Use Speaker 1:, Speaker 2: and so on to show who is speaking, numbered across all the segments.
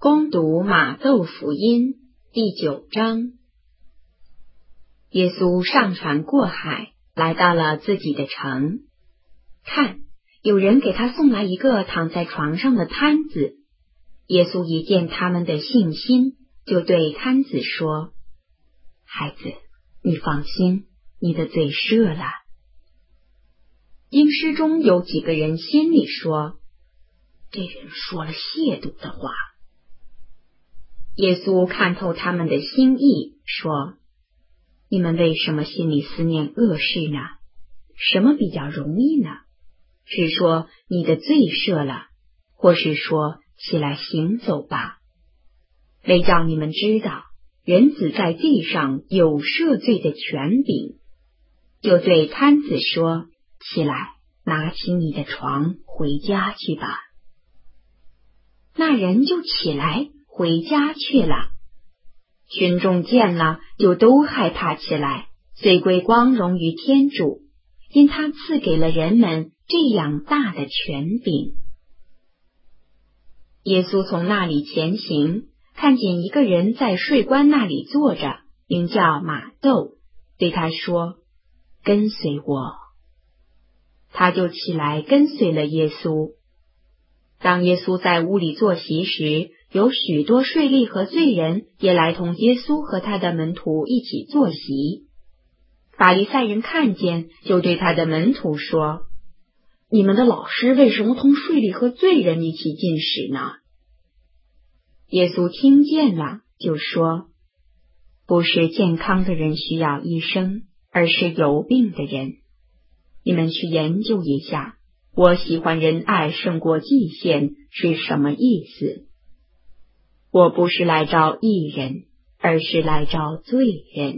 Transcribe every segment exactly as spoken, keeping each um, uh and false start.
Speaker 1: 攻读马窦福音第九章。耶稣上船过海，来到了自己的城。看，有人给他送来一个躺在床上的瘫子。耶稣一见他们的信心，就对瘫子说：“孩子，你放心，你的罪赦了。”经师中有几个人心里说：“这人说了亵渎的话。”耶稣看透他们的心意，说：“你们为什么心里思念恶事呢？什么比较容易呢？是说你的罪赦了，或是说起来行走吧？为叫你们知道，人子在地上有赦罪的权柄。”就对瘫子说：“起来，拿起你的床回家去吧。”那人就起来回家去了。群众见了，就都害怕起来，遂归光荣于天主，因他赐给了人们这样大的权柄。耶稣从那里前行，看见一个人在税关那里坐着，名叫马窦，对他说：“跟随我。”他就起来跟随了耶稣。当耶稣在屋里坐席时，有许多税吏和罪人也来同耶稣和他的门徒一起坐席。法利赛人看见，就对他的门徒说：“你们的老师为什么同税吏和罪人一起进食呢？”耶稣听见了，就说：“不是健康的人需要医生，而是有病的人。你们去研究一下，我喜欢仁爱胜过祭献是什么意思？我不是来招义人，而是来招罪人。”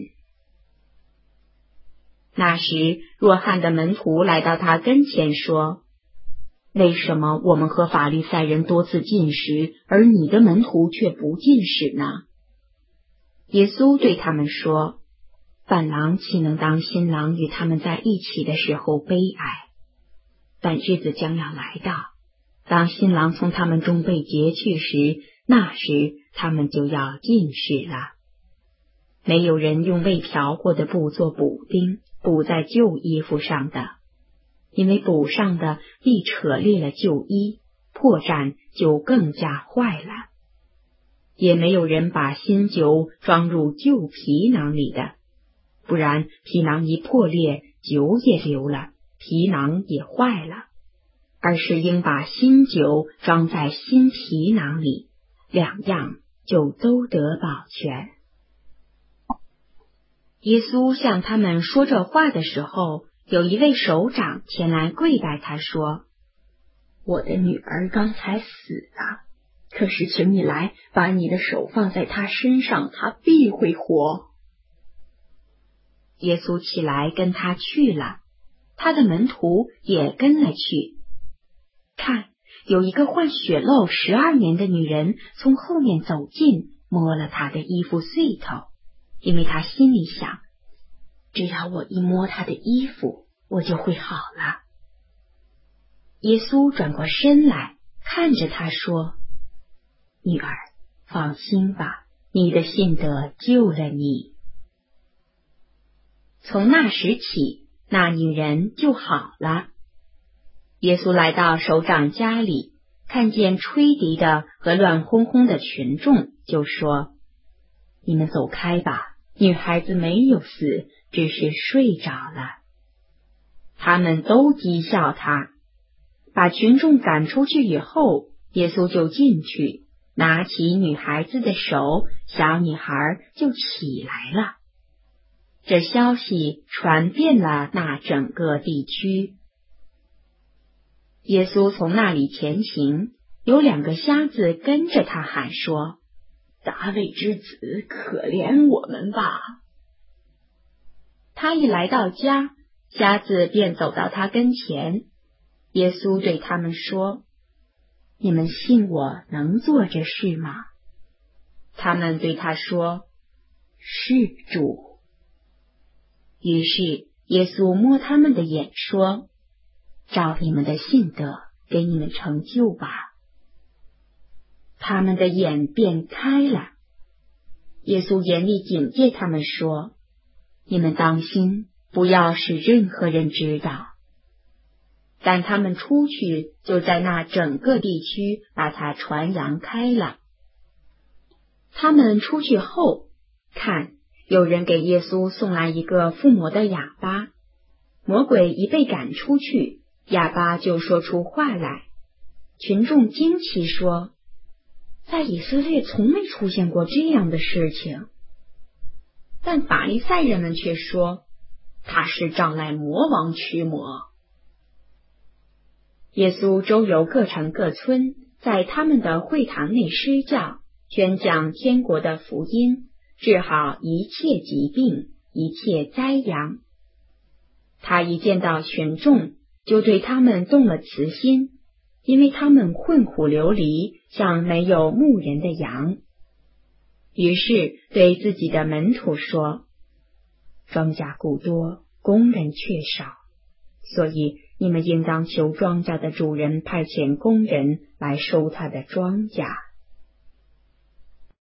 Speaker 1: 那时，若翰的门徒来到他跟前说：“为什么我们和法利赛人多次进食，而你的门徒却不进食呢？”耶稣对他们说：“伴郎岂能当新郎与他们在一起的时候悲哀？但日子将要来到，当新郎从他们中被劫去时，那时他们就要进食了。没有人用未漂过的布做补丁，补在旧衣服上的，因为补上的必扯裂了旧衣，破绽就更加坏了。也没有人把新酒装入旧皮囊里的，不然皮囊一破裂，酒也流了，皮囊也坏了。而是应把新酒装在新皮囊里，两样就都得保全。”耶稣向他们说这话的时候，有一位首长前来跪拜他说：“我的女儿刚才死了，可是请你来，把你的手放在她身上，她必会活。”耶稣起来跟他去了，他的门徒也跟了去。看，有一个患血漏十二年的女人从后面走近，摸了他的衣服穗头，因为他心里想：只要我一摸他的衣服，我就会好了。耶稣转过身来，看着他说：“女儿，放心吧，你的信德救了你。”从那时起，那女人就好了。耶稣来到首长家里，看见吹笛的和乱哄哄的群众，就说：“你们走开吧，女孩子没有死，只是睡着了。”他们都讥笑他。把群众赶出去以后，耶稣就进去，拿起女孩子的手，小女孩就起来了。这消息传遍了那整个地区。耶稣从那里前行，有两个瞎子跟着他喊说：“大卫之子，可怜我们吧！”他一来到家，瞎子便走到他跟前。耶稣对他们说：“你们信我能做这事吗？”他们对他说：“是，主。”于是耶稣摸他们的眼说：“照你们的信德，给你们成就吧。” 他们的眼便开了。耶稣严厉警戒他们说：你们当心，不要使任何人知道。但他们出去，就在那整个地区把它传扬开了。他们出去后，看，有人给耶稣送来一个附魔的哑巴。魔鬼一被赶出去，哑巴就说出话来。群众惊奇说：在以色列从没出现过这样的事情。但法利赛人们却说，他是仗赖魔王驱魔。耶稣周游各城各村，在他们的会堂内施教，宣讲天国的福音，治好一切疾病，一切灾殃。他一见到群众，就对他们动了慈心，因为他们困苦流离，像没有牧人的羊。于是对自己的门徒说：庄稼谷多，工人却少，所以你们应当求庄稼的主人派遣工人来收他的庄稼。